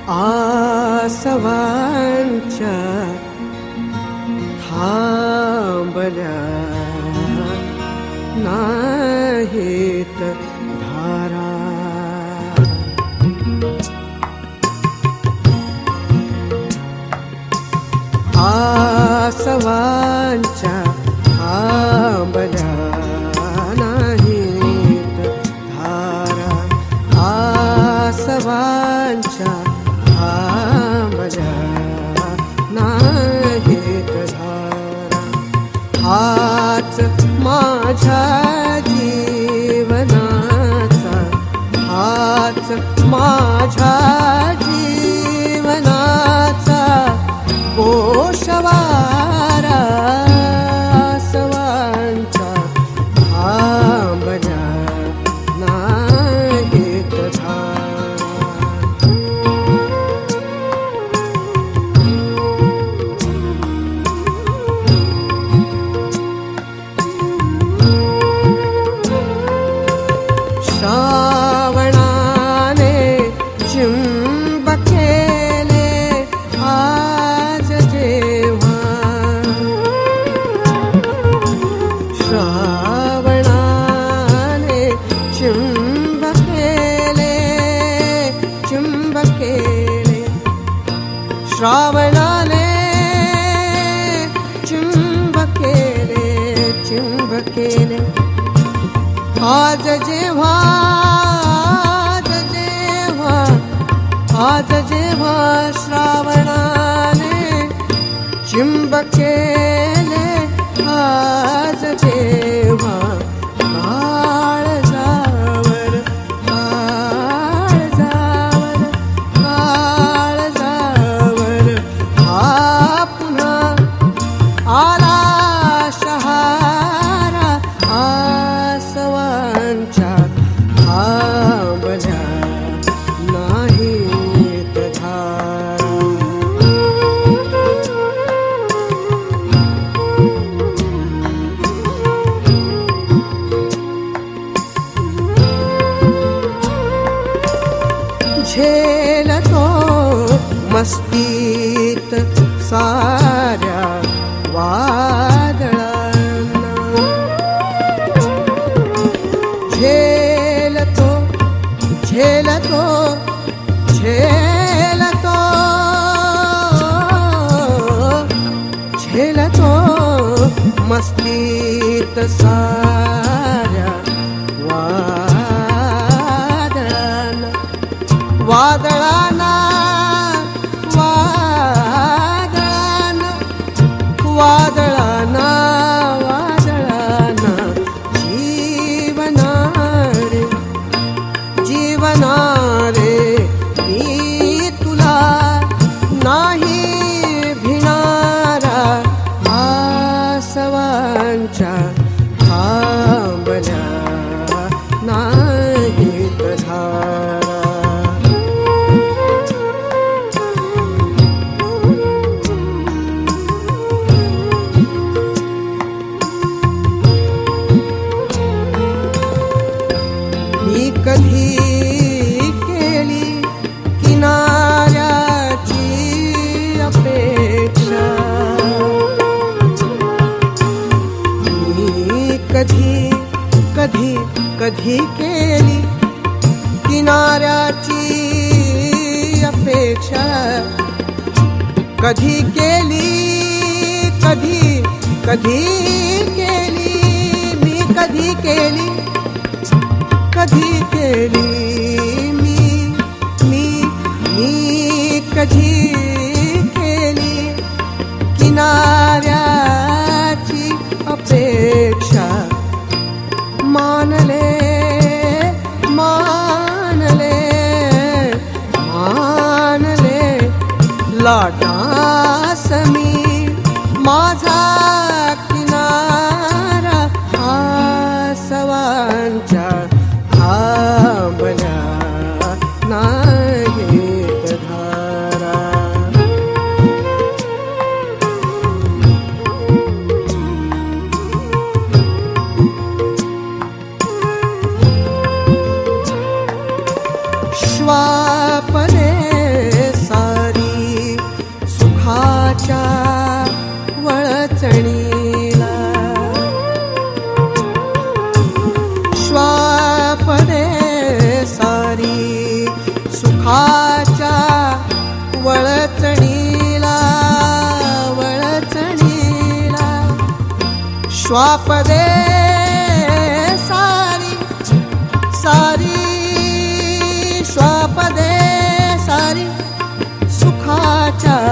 आसवांच्या थांबल्या नाहीत धारा. आसवांच्या थांबल्या नाहीत धारा. आसवांच्या थांबल्या नाहीत धारा. हाच माझ्या जीवनाचा, हाच माझ्या जीवनाचा गोषवारा. आसवांच्या थांबल्या नाहीत धारा. श्रावणाने चुंबकेले आज जेव्हा. श्रावणाने चुंबकेले, चुंबकेले. श्रावणाने चुंबकेले, चुंबकेले. आज जेव्हा, आज जेव्हा, आज जेव्हा श्रावणाने चुंबकेले. आज जेव्हा काळजावर, काळजावर, काळजावर हा पुन्हा आला शहारा. आसवांच्या थांबल्या नाहीत धारा. झेलतो मस्तीत साऱ्या वादळांना. झेलतो, झेलतो, झेलतो, झेलतो मस्तीत साऱ्या वादळांना. वादळांना, वादळांना, वादळांना, वादळांना. जीवनारे, जीवनारे मी तुला नाही भिणारा. आसवांच्या थांबल्या नाहीत धारा. मी कधी केली किनाऱ्याची अपेक्षा. मी कधी, कधी, कधी केली किनाऱ्याची अपेक्षा. कधी केली, कधी, कधी केली. मी कधी केली, कधी केली. मी कधी केली किनाऱ्याची अपेक्षा. मानले, मानले, मानले लाटास मी माझा किनारा. आसवांच्या थांबल्या नाहीत धारा. श्वापने स्वापदे सारी सारी स्वापदे सारी सुखाच्या